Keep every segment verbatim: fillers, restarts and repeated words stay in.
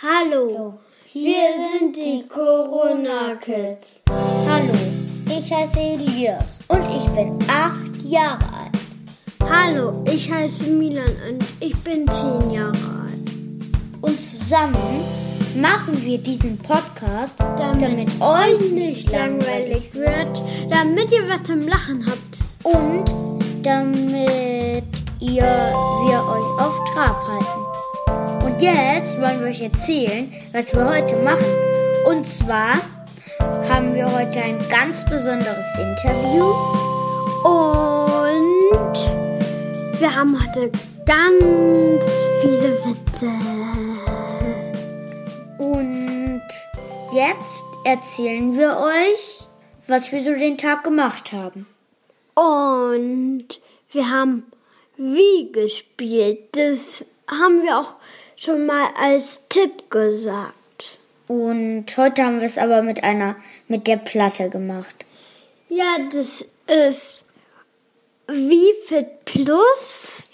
Hallo, wir sind die Corona Kids. Hallo, ich heiße Elias und ich bin acht Jahre alt. Hallo, ich heiße Milan und ich bin zehn Jahre alt. Und zusammen machen wir diesen Podcast, damit, damit euch nicht langweilig wird, damit ihr was zum Lachen habt und damit ihr, wir euch auf Trab halten. Und jetzt wollen wir euch erzählen, was wir heute machen. Und zwar haben wir heute ein ganz besonderes Interview. Und wir haben heute ganz viele Witze. Und jetzt erzählen wir euch, was wir so den Tag gemacht haben. Und wir haben Wie gespielt. Das haben wir auch schon mal als Tipp gesagt. Und heute haben wir es aber mit einer, mit der Platte gemacht. Ja, das ist Wie Fit Plus.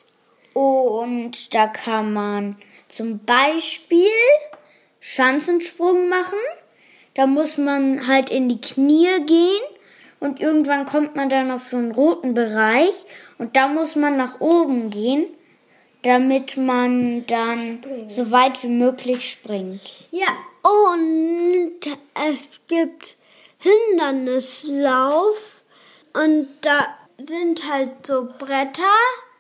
Und da kann man zum Beispiel Schanzensprung machen. Da muss man halt in die Knie gehen und irgendwann kommt man dann auf so einen roten Bereich und da muss man nach oben gehen, damit man dann so weit wie möglich springt. Ja, und es gibt Hindernislauf und da sind halt so Bretter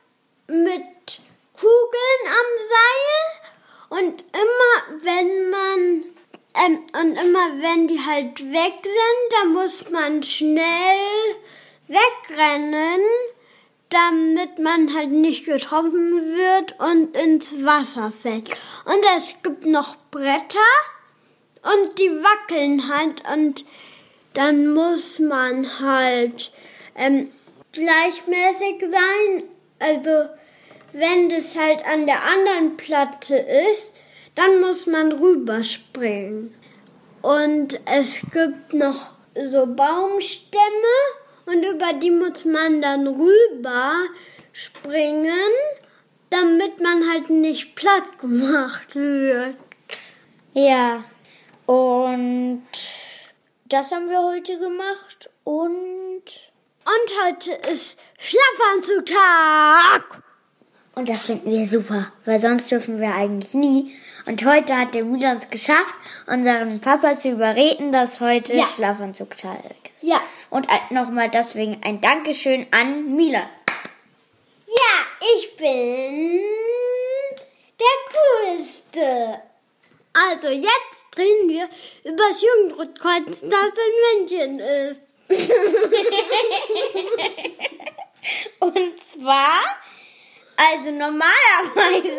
mit Kugeln am Seil und immer wenn man ähm, und immer wenn die halt weg sind, dann muss man schnell wegrennen, damit man halt nicht getroffen wird und ins Wasser fällt. Und es gibt noch Bretter und die wackeln halt und dann muss man halt ähm, gleichmäßig sein. Also wenn das halt an der anderen Platte ist, dann muss man rüberspringen. Und es gibt noch so Baumstämme und über die muss man dann rüber springen, damit man halt nicht platt gemacht wird. Ja, und das haben wir heute gemacht und... Und heute ist Schlafanzugtag. Und das finden wir super, weil sonst dürfen wir eigentlich nie. Und heute hat der Milan es geschafft, unseren Papa zu überreden, dass heute ja. Schlafanzugtag ist. Ja. Und nochmal deswegen ein Dankeschön an Milan. Ja, ich bin der Coolste. Also jetzt reden wir über das Jugendrotkreuz, das in München ist. Und zwar, also normalerweise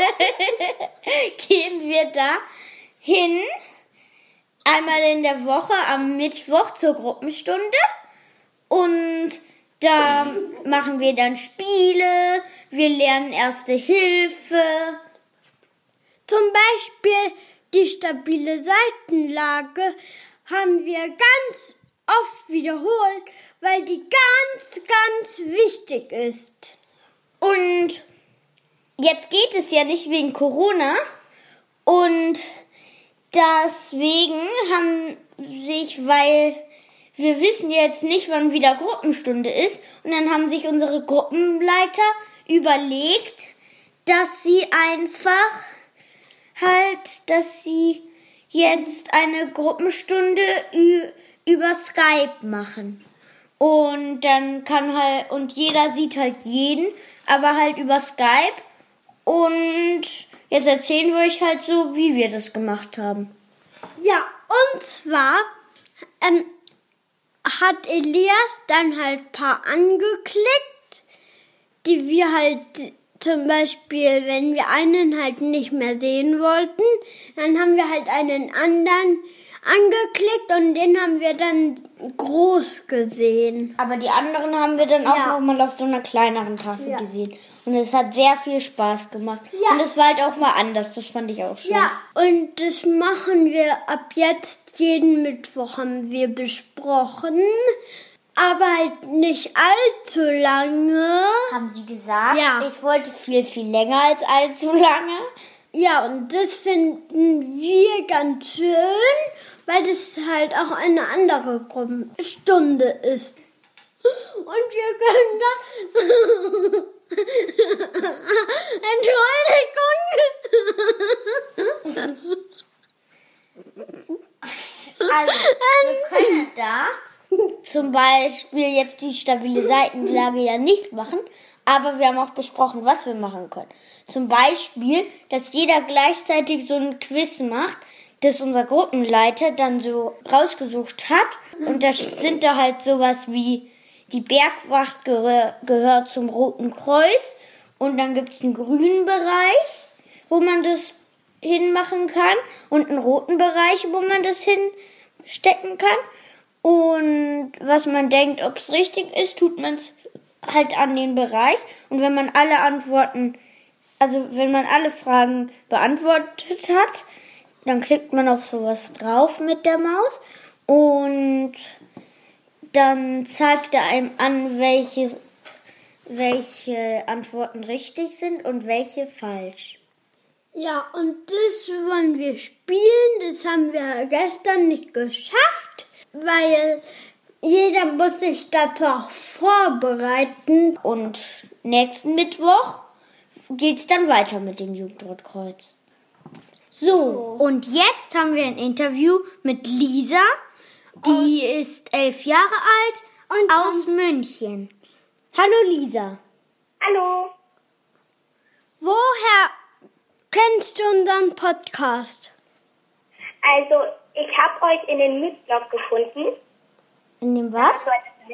gehen wir da hin, einmal in der Woche am Mittwoch zur Gruppenstunde und da machen wir dann Spiele, wir lernen Erste Hilfe. Zum Beispiel die stabile Seitenlage haben wir ganz oft wiederholt, weil die ganz, ganz wichtig ist. Und jetzt geht es ja nicht wegen Corona und deswegen haben sich, weil wir wissen jetzt nicht, wann wieder Gruppenstunde ist, und dann haben sich unsere Gruppenleiter überlegt, dass sie einfach halt, dass sie jetzt eine Gruppenstunde ü- über Skype machen. Und dann kann halt, und jeder sieht halt jeden, aber halt über Skype. Und jetzt erzählen wir euch halt so, wie wir das gemacht haben. Ja, und zwar ähm, hat Elias dann halt ein paar angeklickt, die wir halt zum Beispiel, wenn wir einen halt nicht mehr sehen wollten, dann haben wir halt einen anderen angeklickt und den haben wir dann groß gesehen. Aber die anderen haben wir dann auch ja. noch mal auf so einer kleineren Tafel ja. gesehen. Und es hat sehr viel Spaß gemacht. Ja. Und es war halt auch mal anders. Das fand ich auch schön. Ja, und das machen wir ab jetzt jeden Mittwoch, haben wir besprochen. Aber halt nicht allzu lange. Haben sie gesagt? Ja. Ich wollte viel, viel länger als allzu lange. Ja, und das finden wir ganz schön, weil das halt auch eine andere Gruppenstunde ist. Und wir können das... Entschuldigung. Also, wir können da zum Beispiel jetzt die stabile Seitenlage ja nicht machen, aber wir haben auch besprochen, was wir machen können. Zum Beispiel, dass jeder gleichzeitig so ein Quiz macht, das unser Gruppenleiter dann so rausgesucht hat. Und da sind da halt sowas wie, die Bergwacht gehör, gehört zum Roten Kreuz. Und dann gibt's einen grünen Bereich, wo man das hinmachen kann. Und einen roten Bereich, wo man das hinstecken kann. Und was man denkt, ob es richtig ist, tut man es halt an den Bereich. Und wenn man alle Antworten, also wenn man alle Fragen beantwortet hat, dann klickt man auf sowas drauf mit der Maus. Und dann zeigt er einem an, welche, welche Antworten richtig sind und welche falsch. Ja, und das wollen wir spielen. Das haben wir gestern nicht geschafft, weil jeder muss sich dazu auch vorbereiten. Und nächsten Mittwoch geht's dann weiter mit dem Jugendrotkreuz. So, und jetzt haben wir ein Interview mit Lisa. Die ist elf Jahre alt und aus München. Hallo Lisa. Hallo. Woher kennst du unseren Podcast? Also, ich habe euch in den Mütblog gefunden. In dem was?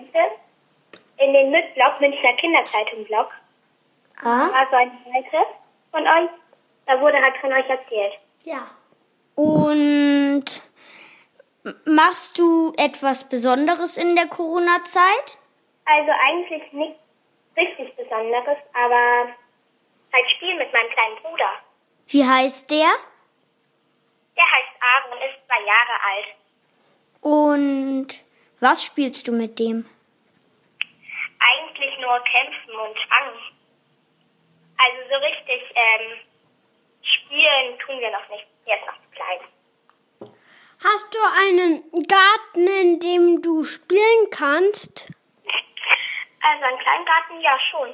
In den Mütblog, Münchner Kinderzeitung-Blog. Ah. War so eine Seite von euch. Da wurde halt von euch erzählt. Ja. Und machst du etwas Besonderes in der Corona-Zeit? Also eigentlich nichts richtig Besonderes, aber halt spielen mit meinem kleinen Bruder. Wie heißt der? Der heißt Aaron und ist zwei Jahre alt. Und was spielst du mit dem? Eigentlich nur kämpfen und fangen. Also so richtig ähm, spielen tun wir noch nicht. Er ist noch zu klein. Hast du einen Garten, in dem du spielen kannst? Also einen Kleingarten, ja schon.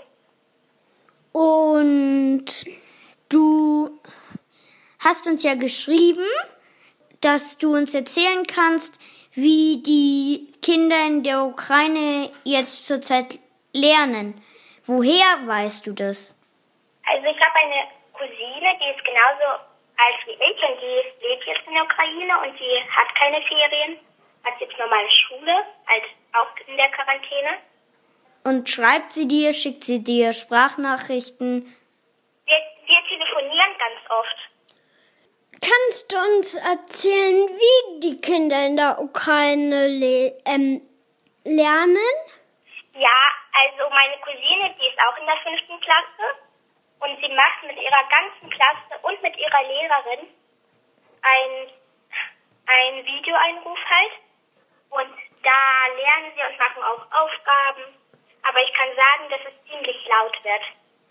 Und du hast uns ja geschrieben, dass du uns erzählen kannst, wie die Kinder in der Ukraine jetzt zurzeit lernen. Woher weißt du das? Also ich habe eine Cousine, die ist genauso alt wie ich und die lebt jetzt in der Ukraine und die hat keine Ferien, hat jetzt normale Schule, halt auch in der Quarantäne. Und schreibt sie dir, schickt sie dir Sprachnachrichten? Wir, wir telefonieren ganz oft. Kannst du uns erzählen, wie die Kinder in der Ukraine le- ähm, lernen? Ja, also meine Cousine, die ist auch in der fünften Klasse und sie macht mit ihrer ganzen Klasse und mit ihrer Lehrerin ein, ein Videoeinruf halt. Und da lernen sie und machen auch Aufgaben. Aber ich kann sagen, dass es ziemlich laut wird.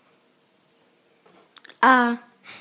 Ah.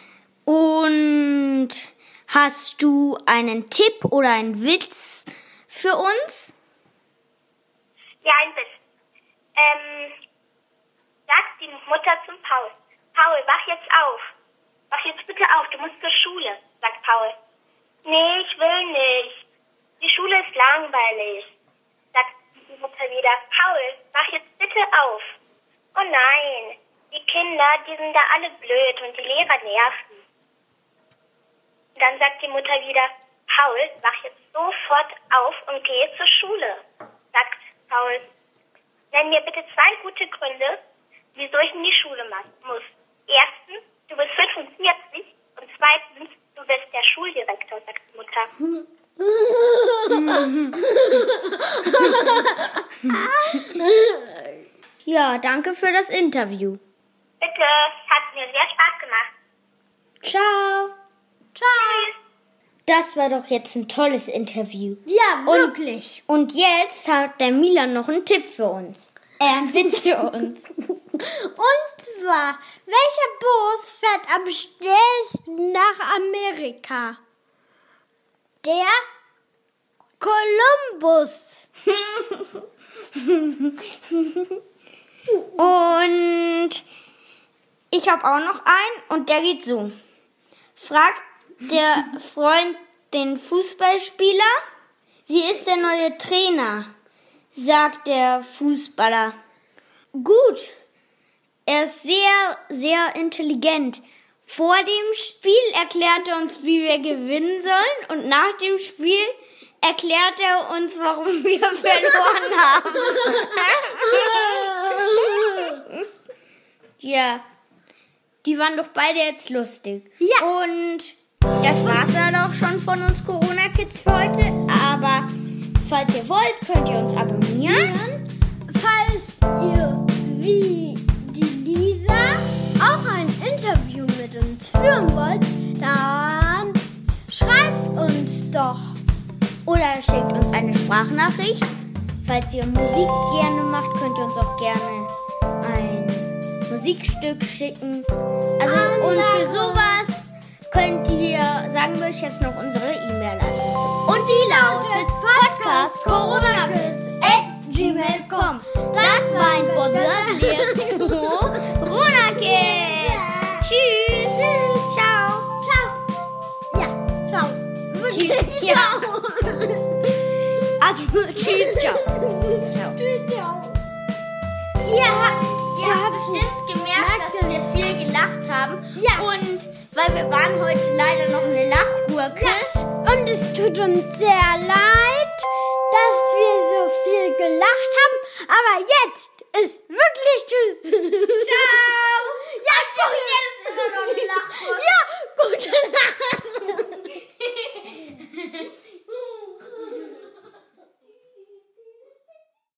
Und hast du einen Tipp oder einen Witz für uns? Ja, ein Witz. Ähm, sagt die Mutter zum Paul. Paul, wach jetzt auf. Wach jetzt bitte auf, du musst zur Schule, sagt Paul. Nee, ich will nicht. Die Schule ist langweilig, sagt die Mutter wieder. Paul, wach jetzt bitte auf. Oh nein, die Kinder, die sind da alle blöd und die Lehrer nerven. Dann sagt die Mutter wieder, Paul, wach jetzt sofort auf und gehe zur Schule, sagt Paul. Nenn mir bitte zwei gute Gründe, wieso ich in die Schule muss. Erstens, du bist fünfundvierzig und zweitens, du bist der Schuldirektor, sagt die Mutter. Ja, danke für das Interview. Bitte, hat mir sehr Spaß gemacht. Ciao. Tschüss. Das war doch jetzt ein tolles Interview. Ja, wirklich. Und jetzt hat der Milan noch einen Tipp für uns. Äh, einen Witz für uns. Und zwar, welcher Bus fährt am schnellsten nach Amerika? Der Kolumbus. Und ich habe auch noch einen und der geht so. Fragt der Freund den Fußballspieler, wie ist der neue Trainer? Sagt der Fußballer. Gut, er ist sehr, sehr intelligent. Vor dem Spiel erklärt er uns, wie wir gewinnen sollen und nach dem Spiel erklärt er uns, warum wir verloren haben. Ja, die waren doch beide jetzt lustig. Ja. Und das war's dann auch schon von uns Corona-Kids für heute. Aber falls ihr wollt, könnt ihr uns abonnieren. Falls ihr wie die Lisa auch ein Interview mit uns führen wollt, dann schreibt uns doch. Oder schickt uns eine Sprachnachricht. Falls ihr Musik gerne macht, könnt ihr uns auch gerne ein Musikstück schicken. Also und für sowas könnt ihr, sagen wir euch jetzt noch unsere E-Mail-Adresse. Und die lautet podcast corona kids at gmail punkt com. Das war ein Podcast Corona Kids. Tschüss. Ciao. Ciao. Ja, ciao. Tschüss. Ja. Also, tschüss, ciao. Tschüss, ciao. Ihr habt, ihr habt bestimmt gemerkt, dass wir viel gelacht haben. Ja. Und weil wir waren heute leider noch eine Lachgurke. Ja. Und es tut uns sehr leid, dass wir so viel gelacht haben. Aber jetzt ist wirklich Tschüss. Ciao. Ja, gut. Das ist immer noch eine Lachgurke. Ja, gute Nacht.